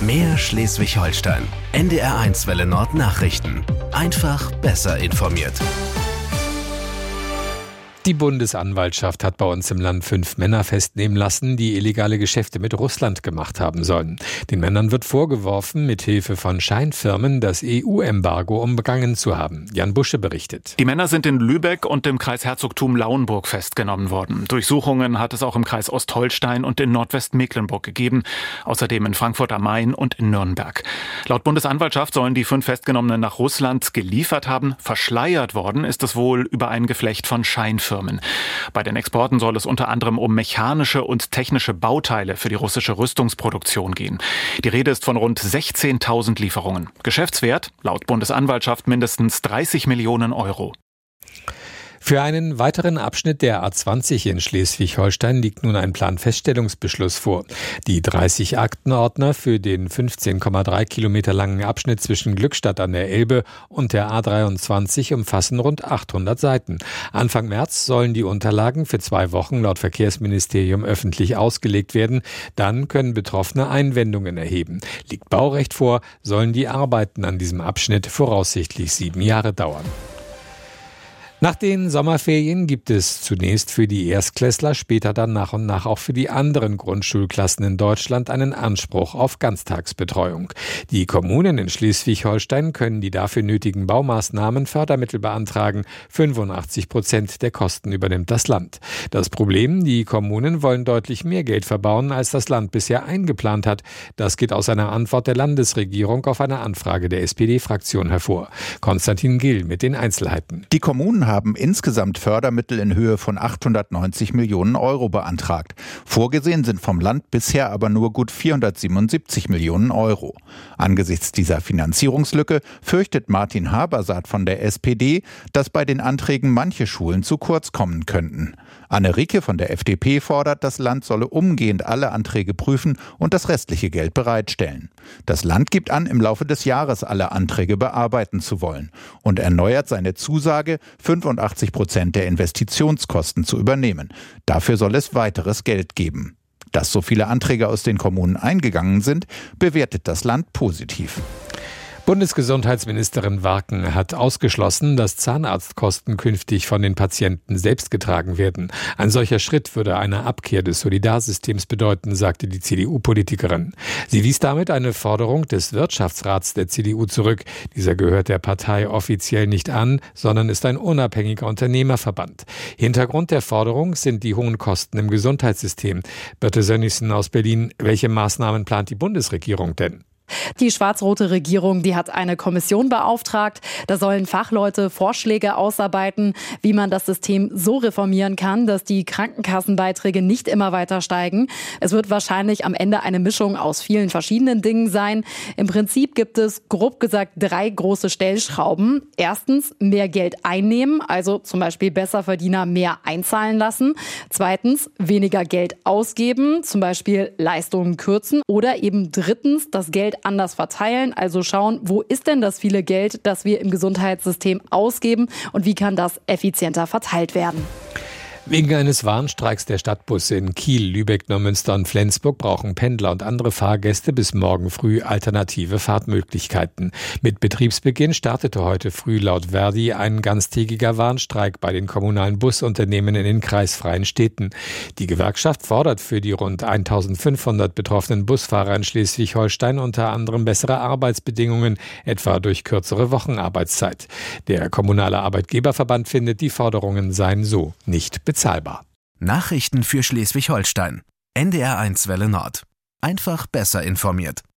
Mehr Schleswig-Holstein. NDR1 Welle Nord Nachrichten. Einfach besser informiert. Die Bundesanwaltschaft hat bei uns im Land 5 Männer festnehmen lassen, die illegale Geschäfte mit Russland gemacht haben sollen. Den Männern wird vorgeworfen, mithilfe von Scheinfirmen das EU-Embargo umgangen zu haben. Jan Busche berichtet. Die Männer sind in Lübeck und im Kreis Herzogtum Lauenburg festgenommen worden. Durchsuchungen hat es auch im Kreis Ostholstein und in Nordwestmecklenburg gegeben. Außerdem in Frankfurt am Main und in Nürnberg. Laut Bundesanwaltschaft sollen die 5 Festgenommenen nach Russland geliefert haben. Verschleiert worden ist es wohl über ein Geflecht von Scheinfirmen. Bei den Exporten soll es unter anderem um mechanische und technische Bauteile für die russische Rüstungsproduktion gehen. Die Rede ist von rund 16.000 Lieferungen. Geschäftswert, laut Bundesanwaltschaft, mindestens 30 Millionen Euro. Für einen weiteren Abschnitt der A20 in Schleswig-Holstein liegt nun ein Planfeststellungsbeschluss vor. Die 30 Aktenordner für den 15,3 Kilometer langen Abschnitt zwischen Glückstadt an der Elbe und der A23 umfassen rund 800 Seiten. Anfang März sollen die Unterlagen für 2 Wochen laut Verkehrsministerium öffentlich ausgelegt werden. Dann können Betroffene Einwendungen erheben. Liegt Baurecht vor, sollen die Arbeiten an diesem Abschnitt voraussichtlich 7 Jahre dauern. Nach den Sommerferien gibt es zunächst für die Erstklässler, später dann nach und nach auch für die anderen Grundschulklassen in Deutschland einen Anspruch auf Ganztagsbetreuung. Die Kommunen in Schleswig-Holstein können die dafür nötigen Baumaßnahmen Fördermittel beantragen. 85% der Kosten übernimmt das Land. Das Problem, die Kommunen wollen deutlich mehr Geld verbauen, als das Land bisher eingeplant hat. Das geht aus einer Antwort der Landesregierung auf eine Anfrage der SPD-Fraktion hervor. Konstantin Gill mit den Einzelheiten. Die Kommunen haben insgesamt Fördermittel in Höhe von 890 Millionen Euro beantragt. Vorgesehen sind vom Land bisher aber nur gut 477 Millionen Euro. Angesichts dieser Finanzierungslücke fürchtet Martin Habersaat von der SPD, dass bei den Anträgen manche Schulen zu kurz kommen könnten. Anne Ricke von der FDP fordert, das Land solle umgehend alle Anträge prüfen und das restliche Geld bereitstellen. Das Land gibt an, im Laufe des Jahres alle Anträge bearbeiten zu wollen und erneuert seine Zusage, 85% der Investitionskosten zu übernehmen. Dafür soll es weiteres Geld geben. Dass so viele Anträge aus den Kommunen eingegangen sind, bewertet das Land positiv. Bundesgesundheitsministerin Warken hat ausgeschlossen, dass Zahnarztkosten künftig von den Patienten selbst getragen werden. Ein solcher Schritt würde eine Abkehr des Solidarsystems bedeuten, sagte die CDU-Politikerin. Sie wies damit eine Forderung des Wirtschaftsrats der CDU zurück. Dieser gehört der Partei offiziell nicht an, sondern ist ein unabhängiger Unternehmerverband. Hintergrund der Forderung sind die hohen Kosten im Gesundheitssystem. Birte Sönnigsen aus Berlin, welche Maßnahmen plant die Bundesregierung denn? Die schwarz-rote Regierung, die hat eine Kommission beauftragt. Da sollen Fachleute Vorschläge ausarbeiten, wie man das System so reformieren kann, dass die Krankenkassenbeiträge nicht immer weiter steigen. Es wird wahrscheinlich am Ende eine Mischung aus vielen verschiedenen Dingen sein. Im Prinzip gibt es, grob gesagt, 3 große Stellschrauben. Erstens, mehr Geld einnehmen, also zum Beispiel Besserverdiener mehr einzahlen lassen. Zweitens, weniger Geld ausgeben, zum Beispiel Leistungen kürzen. Oder eben drittens, das Geld anders verteilen, also schauen, wo ist denn das viele Geld, das wir im Gesundheitssystem ausgeben und wie kann das effizienter verteilt werden. Wegen eines Warnstreiks der Stadtbusse in Kiel, Lübeck, Neumünster und Flensburg brauchen Pendler und andere Fahrgäste bis morgen früh alternative Fahrtmöglichkeiten. Mit Betriebsbeginn startete heute früh laut Verdi ein ganztägiger Warnstreik bei den kommunalen Busunternehmen in den kreisfreien Städten. Die Gewerkschaft fordert für die rund 1500 betroffenen Busfahrer in Schleswig-Holstein unter anderem bessere Arbeitsbedingungen, etwa durch kürzere Wochenarbeitszeit. Der kommunale Arbeitgeberverband findet, die Forderungen seien so nicht bezahlbar. Nachrichten für Schleswig-Holstein. NDR1 Welle Nord. Einfach besser informiert.